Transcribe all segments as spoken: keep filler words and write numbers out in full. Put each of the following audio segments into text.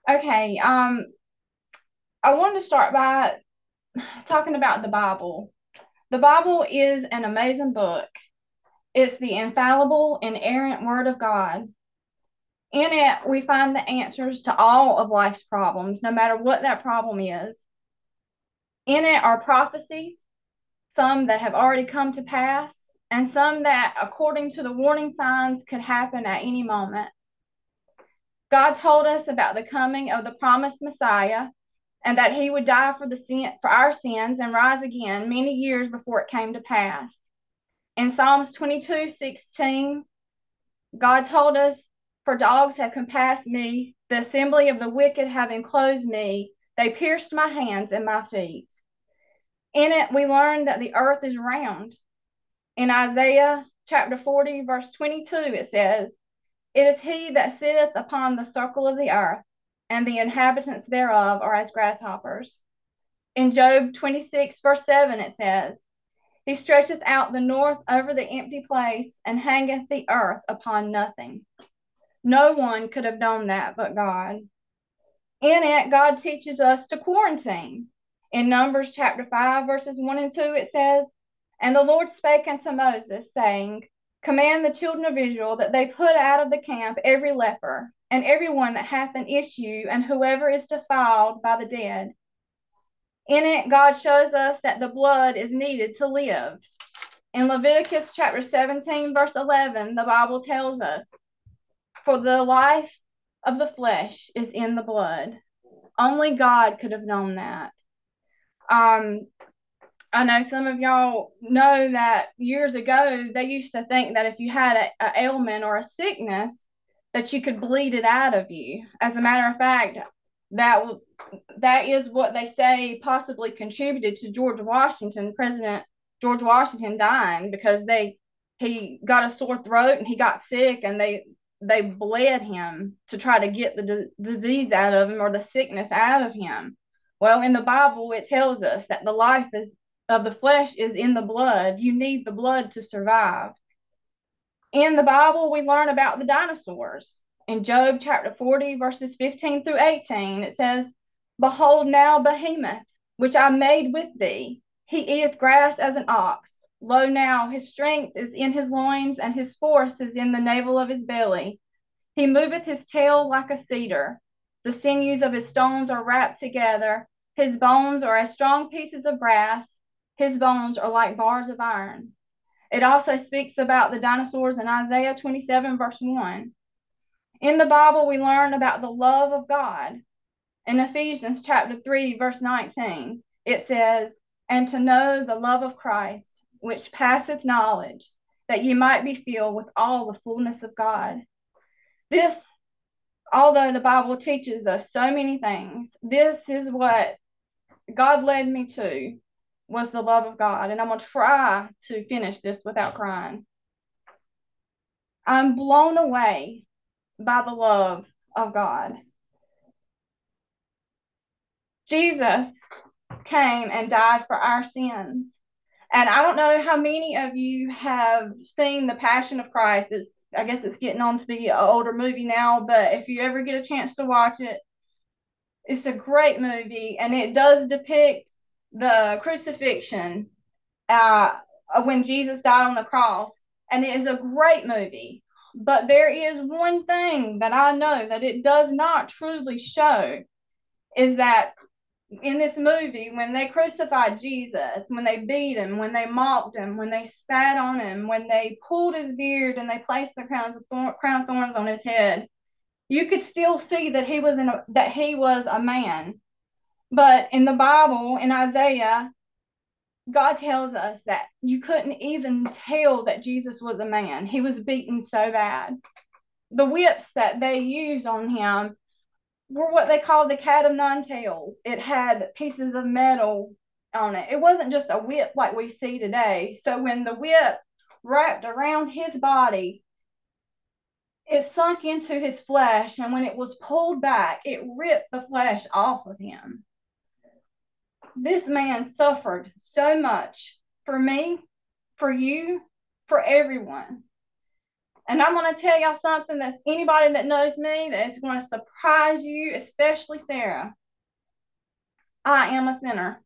Okay, um, I wanted to start by talking about the Bible. The Bible is an amazing book. It's the infallible, inerrant Word of God. In it, we find the answers to all of life's problems, no matter what that problem is. In it are prophecies, some that have already come to pass, and some that, according to the warning signs, could happen at any moment. God told us about the coming of the promised Messiah and that he would die for the sin, for our sins and rise again many years before it came to pass. In Psalms twenty-two sixteen, God told us, "For dogs have compassed me, the assembly of the wicked have enclosed me, they pierced my hands and my feet." In it, we learn that the earth is round. In Isaiah chapter forty, verse twenty-two, it says, "It is he that sitteth upon the circle of the earth, and the inhabitants thereof are as grasshoppers." In Job twenty-six, verse seven, it says, "He stretcheth out the north over the empty place, and hangeth the earth upon nothing." No one could have done that but God. In it, God teaches us to quarantine. In Numbers chapter five, verses one and two, it says, "And the Lord spake unto Moses, saying, Command the children of Israel that they put out of the camp every leper, and every one that hath an issue, and whoever is defiled by the dead." In it, God shows us that the blood is needed to live. In Leviticus chapter seventeen, verse eleven, the Bible tells us, "For the life of the flesh is in the blood." Only God could have known that. Um, I know some of y'all know that years ago, they used to think that if you had a, a ailment or a sickness, that you could bleed it out of you. As a matter of fact, that that is what they say possibly contributed to George Washington, President George Washington dying, because they he got a sore throat and he got sick, and they they bled him to try to get the d- disease out of him, or the sickness out of him. Well, in the Bible, it tells us that the life is, of the flesh is in the blood. You need the blood to survive. In the Bible, we learn about the dinosaurs. In Job chapter forty, verses fifteen through eighteen, it says, "Behold now Behemoth, which I made with thee. He eateth grass as an ox. Lo now, his strength is in his loins, and his force is in the navel of his belly. He moveth his tail like a cedar. The sinews of his stones are wrapped together. His bones are as strong pieces of brass. His bones are like bars of iron." It also speaks about the dinosaurs in Isaiah twenty-seven, verse one. In the Bible, we learn about the love of God. In Ephesians chapter three, verse nineteen, it says, "And to know the love of Christ, which passeth knowledge, that ye might be filled with all the fullness of God." This, although the Bible teaches us so many things, this is what God led me to, was the love of God. And I'm going to try to finish this without crying. I'm blown away by the love of God. Jesus came and died for our sins. And I don't know how many of you have seen The Passion of Christ. It's, I guess it's getting on to be an older movie now, but if you ever get a chance to watch it, it's a great movie, and it does depict the crucifixion, uh, when Jesus died on the cross. And it is a great movie. But there is one thing that I know that it does not truly show, is that in this movie, when they crucified Jesus, when they beat him, when they mocked him, when they spat on him, when they pulled his beard and they placed the crowns of thorn, crown of thorns on his head, you could still see that he was in a, that he was a man. But in the Bible, in Isaiah, God tells us that you couldn't even tell that Jesus was a man. He was beaten so bad. The whips that they used on him were what they called the cat of nine tails. It had pieces of metal on it. It wasn't just a whip like we see today. So when the whip wrapped around his body, it sunk into his flesh, and when it was pulled back, it ripped the flesh off of him. This man suffered so much for me, for you, for everyone. And I'm going to tell y'all something that's anybody that knows me that is going to surprise you, especially Sarah. I am a sinner.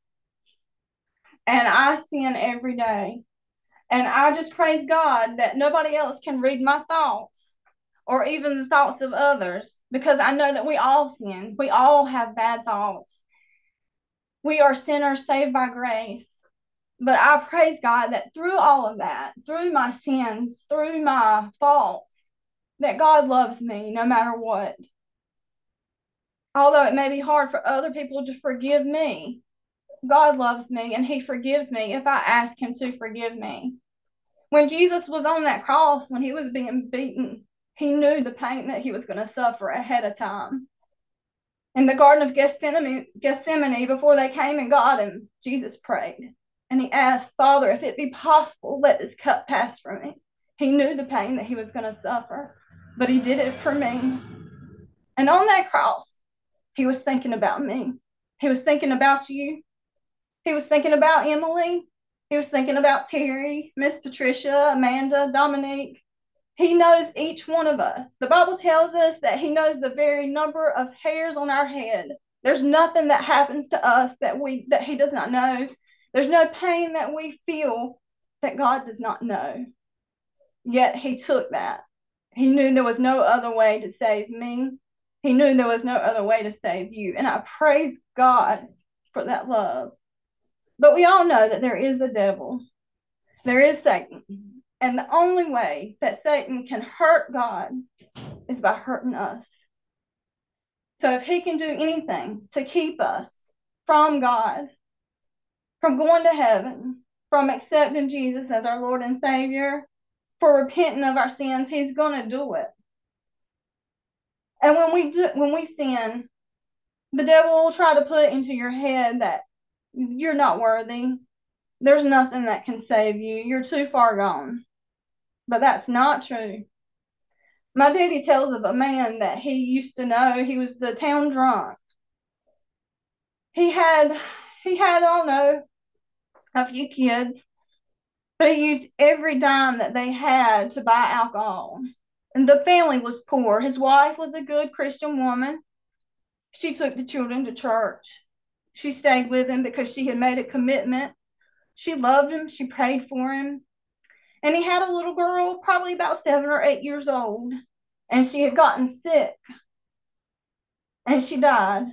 And I sin every day. And I just praise God that nobody else can read my thoughts or even the thoughts of others, because I know that we all sin. We all have bad thoughts. We are sinners saved by grace. But I praise God that through all of that, through my sins, through my faults, that God loves me no matter what. Although it may be hard for other people to forgive me, God loves me and He forgives me if I ask Him to forgive me. When Jesus was on that cross, when He was being beaten, He knew the pain that He was going to suffer ahead of time. In the Garden of Gethsemane, Gethsemane, before they came and got Him, Jesus prayed. And He asked, Father, if it be possible, let this cup pass from me. He knew the pain that He was going to suffer, but He did it for me. And on that cross, He was thinking about me. He was thinking about you. He was thinking about Emily. He was thinking about Terry, Miss Patricia, Amanda, Dominique. He knows each one of us. The Bible tells us that He knows the very number of hairs on our head. There's nothing that happens to us that we that He does not know. There's no pain that we feel that God does not know. Yet He took that. He knew there was no other way to save me. He knew there was no other way to save you. And I praise God for that love. But we all know that there is a devil. There is Satan. And the only way that Satan can hurt God is by hurting us. So if he can do anything to keep us from God, from going to heaven, from accepting Jesus as our Lord and Savior, for repenting of our sins, he's going to do it. And when we do, when we sin, the devil will try to put into your head that you're not worthy. There's nothing that can save you. You're too far gone. But that's not true. My daddy tells of a man that he used to know. He was the town drunk. He had, he had, I don't know, a few kids, but he used every dime that they had to buy alcohol. And the family was poor. His wife was a good Christian woman. She took the children to church. She stayed with him because she had made a commitment. She loved him. She prayed for him. And he had a little girl, probably about seven or eight years old. And she had gotten sick. And she died.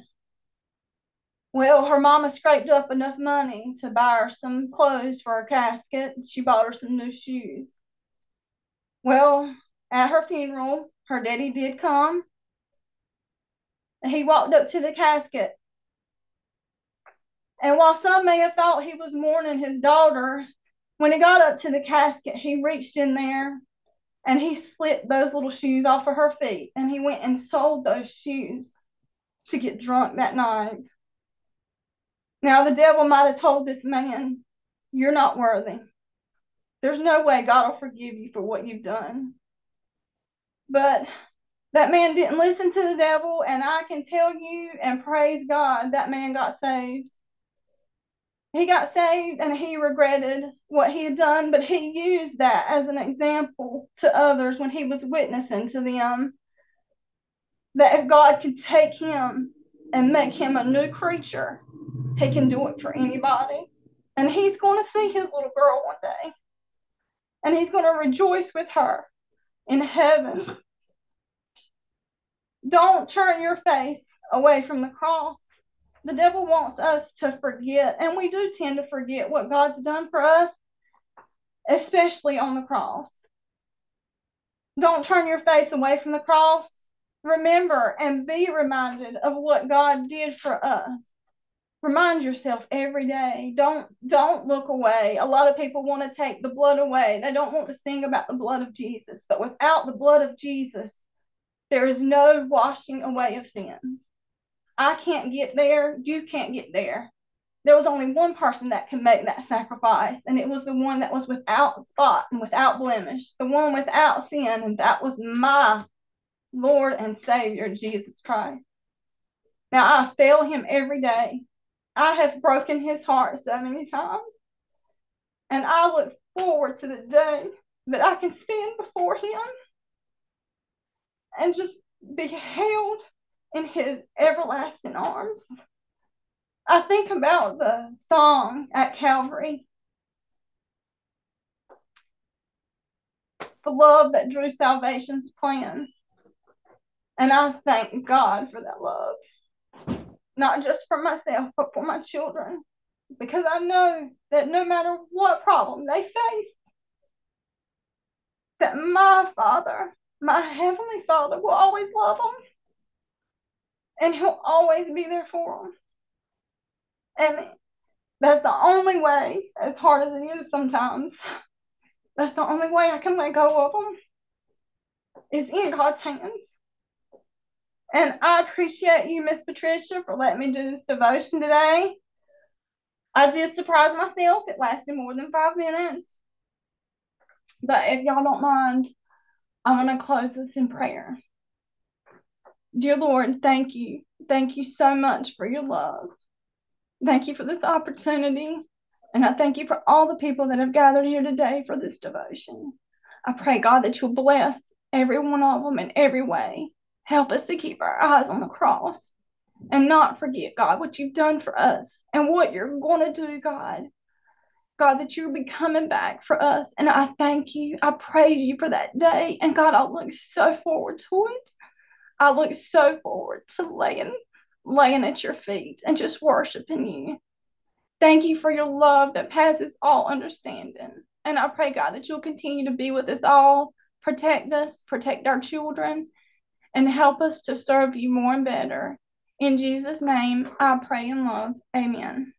Well, her mama scraped up enough money to buy her some clothes for her casket. She bought her some new shoes. Well, at her funeral, her daddy did come. And he walked up to the casket. And while some may have thought he was mourning his daughter, when he got up to the casket, he reached in there and he split those little shoes off of her feet. And he went and sold those shoes to get drunk that night. Now, the devil might have told this man, you're not worthy. There's no way God will forgive you for what you've done. But that man didn't listen to the devil, and I can tell you and praise God, that man got saved. He got saved and he regretted what he had done, but he used that as an example to others when he was witnessing to them that if God could take him and make him a new creature, he can do it for anybody. And he's going to see his little girl one day. And he's going to rejoice with her in heaven. Don't turn your face away from the cross. The devil wants us to forget, and we do tend to forget what God's done for us, especially on the cross. Don't turn your face away from the cross. Remember and be reminded of what God did for us. Remind yourself every day. Don't don't look away. A lot of people want to take the blood away. They don't want to sing about the blood of Jesus. But without the blood of Jesus, there is no washing away of sins. I can't get there. You can't get there. There was only one person that could make that sacrifice, and it was the one that was without spot and without blemish, the one without sin, and that was my Lord and Savior, Jesus Christ. Now, I fail him every day. I have broken his heart so many times, and I look forward to the day that I can stand before him and just be held in his everlasting arms. I think about the song at Calvary, the love that drew salvation's plan. And I thank God for that love, not just for myself, but for my children, because I know that no matter what problem they face, that my Father, my Heavenly Father, will always love them, and He'll always be there for them. And that's the only way, as hard as it is sometimes, that's the only way I can let go of them, is in God's hands. And I appreciate you, Miss Patricia, for letting me do this devotion today. I did surprise myself. It lasted more than five minutes. But if y'all don't mind, I'm going to close this in prayer. Dear Lord, thank you. Thank you so much for your love. Thank you for this opportunity. And I thank you for all the people that have gathered here today for this devotion. I pray, God, that you'll bless every one of them in every way. Help us to keep our eyes on the cross and not forget, God, what you've done for us and what you're going to do, God. God, that you'll be coming back for us. And I thank you. I praise you for that day. And God, I look so forward to it. I look so forward to laying, laying at your feet and just worshiping you. Thank you for your love that passes all understanding. And I pray, God, that you'll continue to be with us all, protect us, protect our children, and help us to serve you more and better. In Jesus' name, I pray and love. Amen.